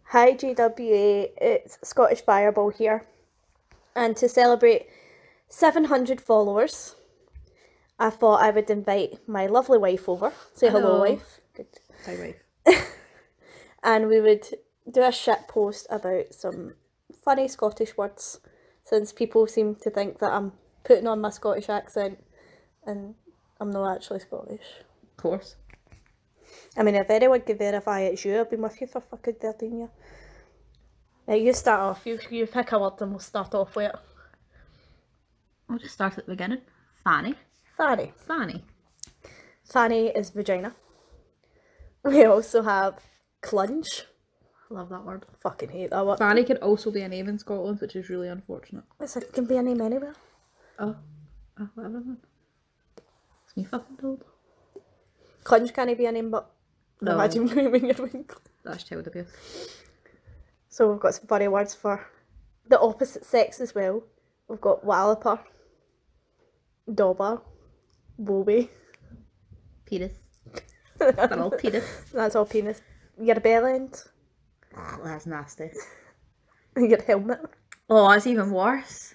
Hi GWA, it's Scottish Fireball here. And to celebrate 700 followers, I thought I would invite my lovely wife over. Say hello, Hello. wife. Good. Hi, wife. And we would do a shit post about some funny Scottish words, since people seem to think that I'm putting on my Scottish accent and I'm not actually Scottish. Of course. I mean, if anyone could verify it's you, I've been with you for fucking 13 years. Now you start off, you pick a word and we'll start off with it. We'll just start at the beginning. Fanny. Fanny. Fanny. Fanny is vagina. We also have clunge. I love that word. Fucking hate that word. Fanny can also be a name in Scotland, which is really unfortunate. It can be a name anywhere. Oh, whatever then. It's me fucking told. Clunge can't be a name, but No. imagine naming your wing. That's child abuse. So we've got some funny words for the opposite sex as well. We've got walloper, dauber, bobby. Penis. They're all penis. That's all penis. Your bell end. Oh, that's nasty. Your helmet. Oh, that's even worse.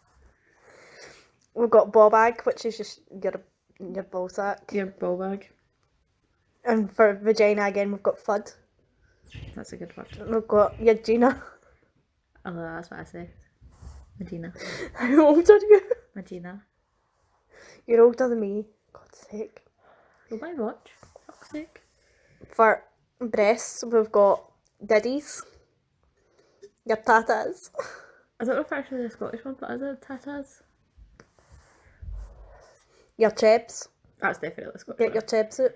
We've got bobag, which is just your ball sack. Your ball bag. And for vagina again, we've got fud. That's a good word. We've got your Gina. Oh, that's what I say. Medina. How old are you? Medina. You're older than me. God's sake. Go buy a watch. Fuck's sake. For breasts, we've got diddies. Your tatas. I don't know if actually the Scottish one, but is it tatas? Your chebs. That's definitely Scottish. Get your chebs out.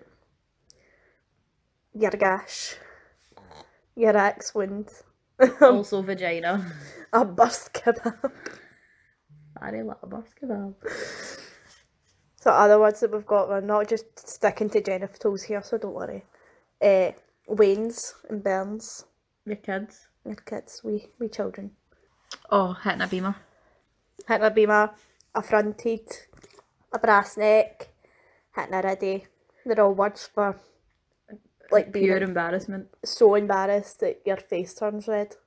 Your gash. Your axe wound. Also vagina. A burst kebab. Fanny little burst kebab. So other words that we've got, we're not just sticking to genitals here, so don't worry. Wains and burns. Your kids. Your kids, we children. Oh, hitting a beamer. Hitting a beamer, a fronted, a brass neck, hitting a riddy. They're all words for like being Pure embarrassment. so embarrassed that your face turns red.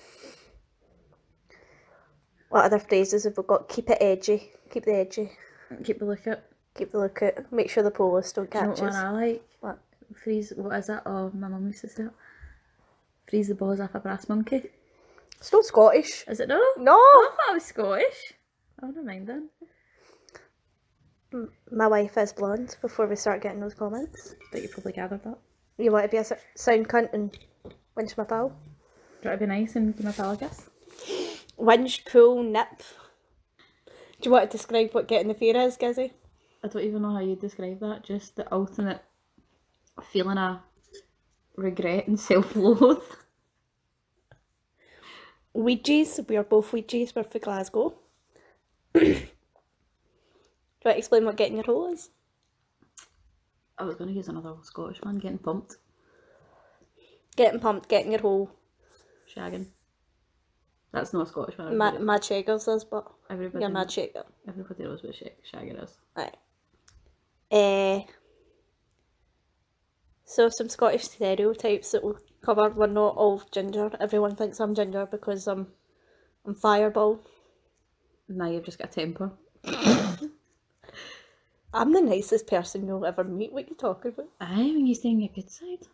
What other phrases have we got? Keep it edgy. Keep the edgy. Keep a look at. Keep the look out. Make sure the police don't Do you know catch what us. one I like? What? Freeze. What is that? Oh, my mum used to say it. Freeze the balls off a brass monkey. It's not Scottish. Is it no? No! I thought it was Scottish. Oh, never mind then. My wife is blonde before we start getting those comments. But you probably gathered that. You want to be a sound cunt and winch my pal? Do you want to be nice and give my pal a kiss? Winch, pull, nip. Do you want to describe what getting the fear is, Gizzy? I don't even know how you describe that. Just the ultimate feeling of regret and self-loathe. Ouija's. We are both Ouija's. We're for Glasgow. Do you want to explain what getting your hole is? I was going to use another Scottish one. Getting pumped. Getting pumped, getting your hole. Shagging. That's not a Scottish one. Mad Shaggers is, but Everybody you're Mad Shaker. Everybody knows what shagging is. Right. So some Scottish stereotypes that we'll cover. We're not all ginger. Everyone thinks I'm ginger because I'm fireball. Now you've just got a temper. I'm the nicest person you'll ever meet. What are you talking about? Aye, when you're saying your good side.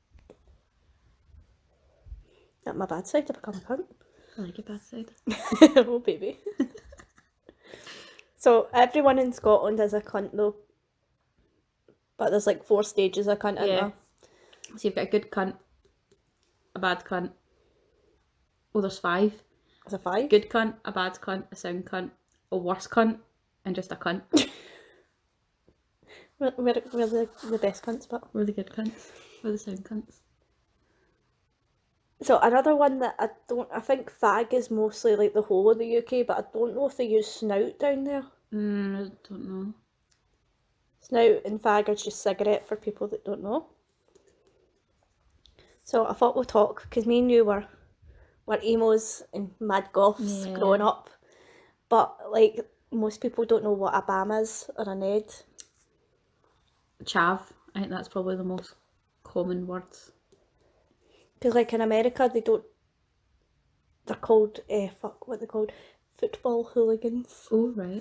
At my bad side, I become a cunt. I like your bad side. Oh, baby. So everyone in Scotland is a cunt though. But there's like 4 stages of cunt in there. So you've got a good cunt, a bad cunt. Oh, there's 5. There's a 5. Good cunt, a bad cunt, a sound cunt, a worse cunt, and just a cunt. We're the best cunts, but... We're the good cunts. We're the sound cunts. So another one that I think fag is mostly like the whole of the UK, but I don't know if they use snout down there. I don't know. Snout and fag are just cigarette for people that don't know. So I thought we'll talk, because me and you were emos and mad goths growing up. But like, most people don't know what a bam is or a ned. Chav. I think that's probably the most common words. Because like in America, they're called, what they're called? Football hooligans. Oh, right.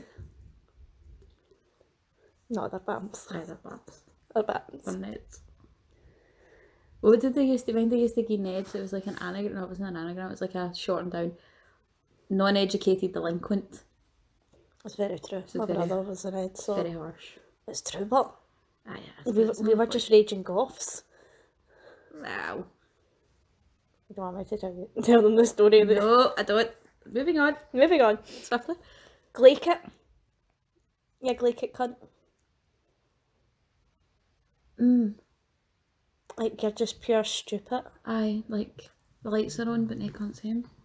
No, they're bams. Either bats. They're bams. Or Neds. What did they used to, when they used to give Neds, it was like an anagram, no, it wasn't an anagram, it was like a shortened down, non-educated delinquent. That's very true. So My very- brother was an Ed, so Very harsh. it's true, but Ah, yeah. we were just raging goths. Wow. You don't want me to tell them the story of the... No, I don't. Moving on. Moving on. Swiftly. Glaikit. Yeah, Glaikit cunt. Like, you're just pure stupid. Aye, like, the lights are on, but they can't see him.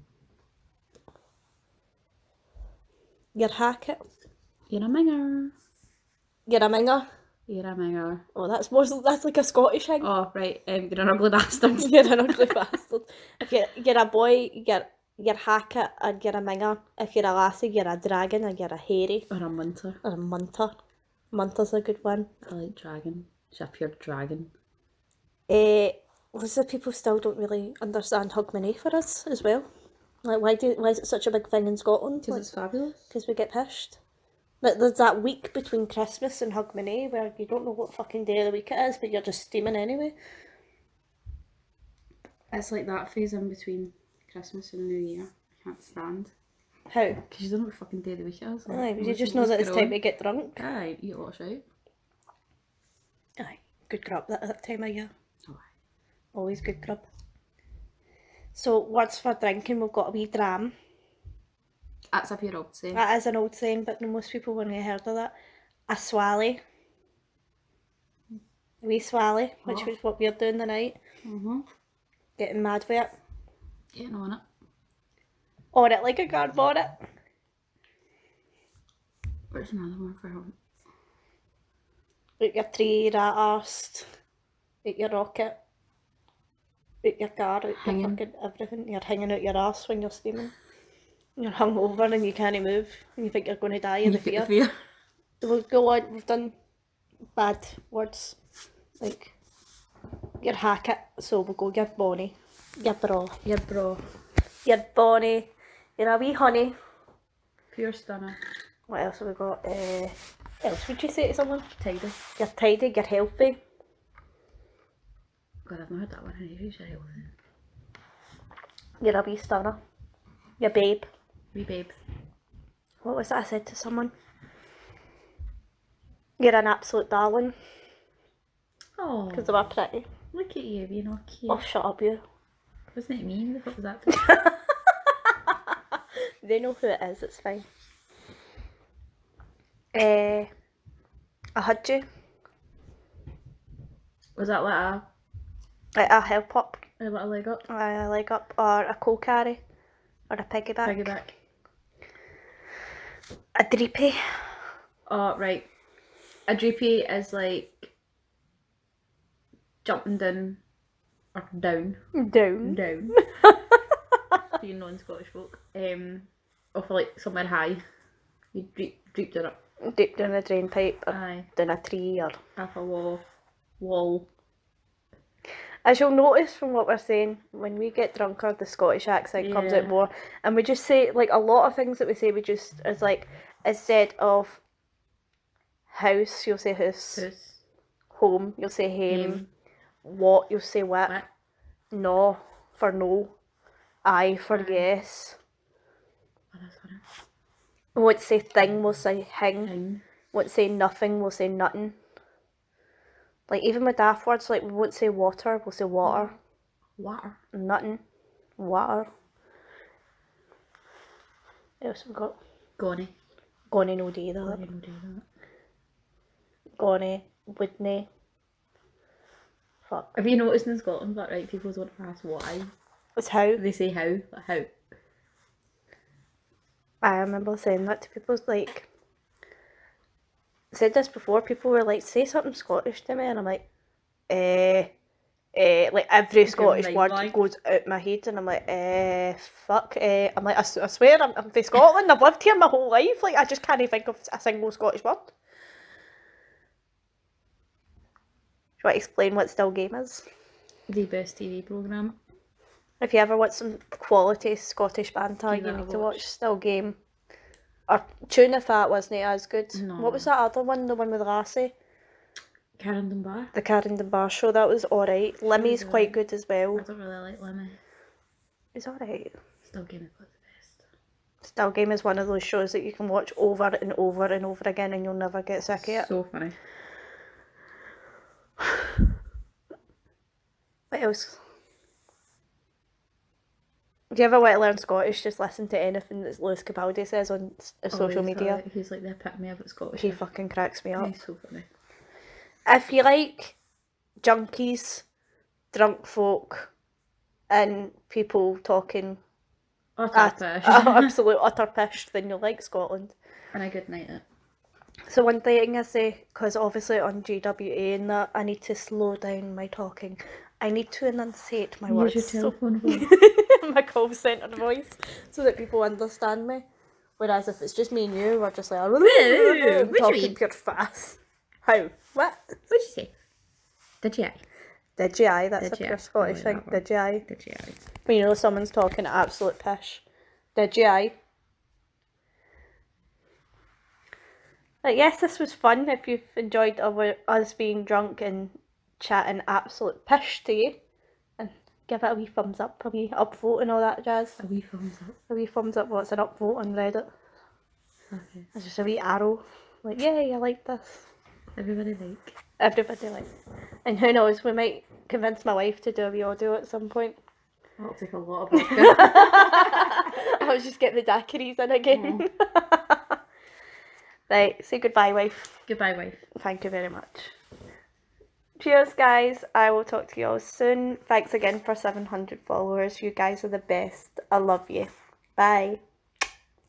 You're hackit. You're a minger. You're a minger. You're a minger. Oh, that's like a Scottish thing. Oh, right, you're an ugly bastard. You're an ugly bastard. If you're a boy, you're hackit and you're a minger. If you're a lassie, you're a dragon and you're a hairy. Or a munter. Or a munter. Munter's a good one. I like dragon. She's a pure dragon. Lots of people still don't really understand Hogmanay for us as well. Like, why is it such a big thing in Scotland? Because it's fabulous. Because we get pissed. Like, there's that week between Christmas and Hogmanay where you don't know what fucking day of the week it is, but you're just steaming anyway. It's like that phase in between Christmas and New Year. I can't stand. How? Because you don't know what fucking day of the week it is. Like, Aye, but you just know that it's time to get drunk. Aye, eat a lot of shite. Aye, good grub that time of year. Oh, Always good grub. So, words for drinking, we've got a wee dram. that's a pure old saying. That is an old saying, but most people wouldn't have heard of that. A swally. A wee swally, which was what we're doing tonight. Getting mad with it. Getting on it. On it like a guard bonnet. Where's another one for him? Out your tree, rat arsed. Out your rocket. Out your car, out your Hanging. fucking everything. You're hanging out your arse when you're steaming. You're hungover and you can't move. And you think you're going to die in the fear. We'll go on, we've done bad words. Like, you're hackit, so we'll go, you're bonny. You're bra. Your bro. You're bonny. You're a wee honey. Pure stunner. What else have we got? Else would you say to someone? Tidy. You're tidy, you're healthy. God, I've not heard that one in ages. You're healthy. You're a wee stunner. You're babe. Wee babe. What was that I said to someone? You're an absolute darling. Oh, Because they were pretty. look at you being all cute. Oh, shut up, you. Wasn't it me? What was that? They know who it is, it's fine. I had you. Was that like A help up. a little leg up? A leg up. Or a coal carry. Or a piggyback. Piggyback. A dreepy. Oh, right. A droopy is like jumping down or down. Down. Down. Being non-Scottish folk. Off like somewhere high. You droop down up. Deep down a drain pipe. Or Aye. down a tree. Or... Off a wall. As you'll notice from what we're saying, when we get drunker, the Scottish accent comes out Yeah. more. And we just say, like, a lot of things that we say, we just, is like, instead of house, you'll say house. House. Home, you'll say hame. Hame. What, you'll say what. What? No, for no. Aye, for Aye. yes. Oh, that's funny. We won't say thing, we'll say hing. Hang. Won't say nothing, we'll say nothing. Like, even with daft words, like, we won't say water, we'll say water. Water. Nothing. Water. What else have we got? Gony. Gonna no do I that. didn't do that. Gonna, wouldn't. Fuck. Have you noticed in Scotland that right people don't ask why? It's how. They say how. Like how. I remember saying that to people, like, I said this before, people were like, say something Scottish to me, and I'm like, like every Scottish mind word blank. goes out my head, and I'm like, fuck, I'm like, I swear, I'm from Scotland, I've lived here my whole life, like, I just can't think of a single Scottish word. Do you want to explain what still game is? The best TV programme. If you ever want some quality Scottish banter, Give you that a need to watch. watch Still Game. Or Tuna Fat wasn't as good. No. What was that other one? The one with Lassie? Karen Dunbar. The Karen Dunbar show. That was alright. Limmy's was quite alright. good as well. I don't really like Lemmy. It's alright. Still Game is the best. Still Game is one of those shows that you can watch over and over and over again and you'll never get sick of it. So funny. What else? If you ever want to learn Scottish, just listen to anything that Lewis Capaldi says on social media. He's like the epitome of Scottish. He fucking cracks me up. He's so funny. If you like junkies, drunk folk, and people talking absolute utter pish, then you'll like Scotland. And a good night it. So one thing I say, because obviously on GWA and that, I need to slow down my talking. I need to enunciate my words. Use your telephone voice. My call centre voice, so that people understand me. Whereas if it's just me and you, we're just like what do you talking mean? pure fast. How? What? What'd you say? Did you? Did you? Aye, that's Did a you? pure Scottish Oh, thing. that one. Did you? Aye. Did you? When you know someone's talking absolute pish. Did you? Aye. But yes, this was fun. If you've enjoyed us being drunk and chatting absolute pish to you, and give it a wee thumbs up, a wee upvote and all that jazz. A wee thumbs up. A wee thumbs up. What's an upvote on Reddit? Okay. It's just a wee arrow. Like, yay, I like this. Everybody like. Everybody like. And who knows, we might convince my wife to do a wee audio at some point. That'll take a lot of vodka. I was just getting the daiquiris in again. Right, say goodbye, wife. Goodbye, wife. Thank you very much. Cheers, guys. I will talk to you all soon. Thanks again for 700 followers. You guys are the best. I love you. Bye.